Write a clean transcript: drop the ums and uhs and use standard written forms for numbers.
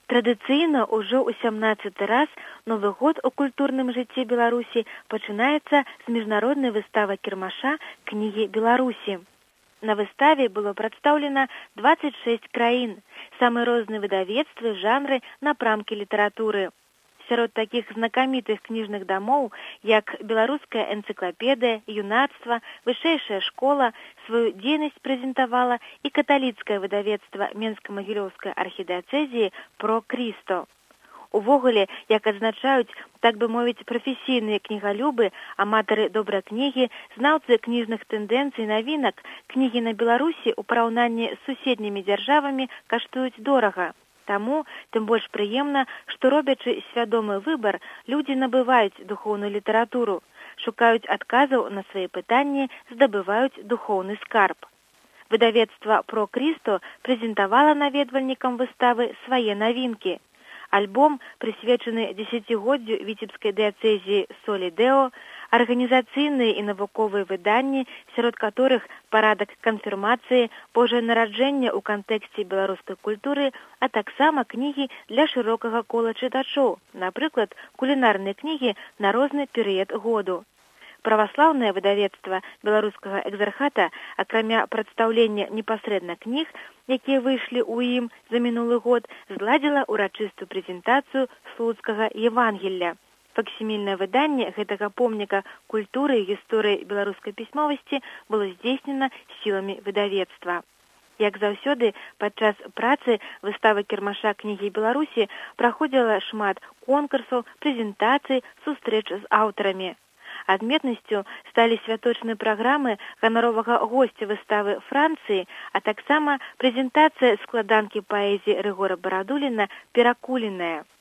Традыцыйна ўжо ў 17-ы раз Новы год у культурным жыцці Беларусі пачынаецца з міжнароднай выставы кірмаша кнігі Беларусі. На выставе было прадстаўлена 26 краін, самыя розныя выдавецтвы, жанры, напрамкі літаратуры. Сярод такіх знакамітых кніжных дамоў, як Беларуская энцыклапедыя, Юнацтва, Вышэйшая школа, сваю дзейнасць прэзентавала і каталіцкае выдавецтва Менска-Магілёўскай архідыяцэзіі «Про Крісто». Увогуле, як адзначаюць, так бы мовіць, прафесійныя кнігалюбы, аматары добрай кнігі, знаўцы кніжных тэндэнцый, навінак, кнігі на Беларусі ў параўнанні з суседнімі дзяржавамі каштуюць дорага. Таму тым больш прыемна, што робячы свядомы выбар, людзі набываюць духоўную літаратуру, шукаюць адказаў на свае пытанні, здабываюць духоўны скарб. Выдавецтва «Про Крісто» прэзентавала наведвальнікам выставы свае навінкі. Альбом, прысвечаны дзесяцігоддзю віцебскай дыяцэзіі «Солі-Дэо», арганізацыйныя і навуковыя выданні, сярод которых парадак канфірмацыі, Божае нараджэнне ў кантэксце беларускай культуры, а таксама кнігі для шырокага кола чытачоў, напрыклад, кулінарныя кнігі на розны перыяд году. Праваслаўнае выдавецтва беларускага экзархата, акрамя прадстаўлення непасрэдна кніг, якія выйшлі ў ім за мінулы год, зладзіла ўрачыстую прэзентацыю слуцкага Евангелля. Факсімільнае выданне гэтага помніка культуры і гісторыі беларускай пісьмовасці было здзейснена сіламі выдавецтва. Як заўсёды, падчас працы выставы кірмаша кнігі Беларусі праходзіла шмат конкурсаў, прэзентацый, сустрэч з аўтарамі. Адметнасцю сталі святочныя праграмы ганаровага госця выставы Францыі, а таксама прэзентацыя складанкі паэзіі Рыгора Барадуліна «Перакуленая».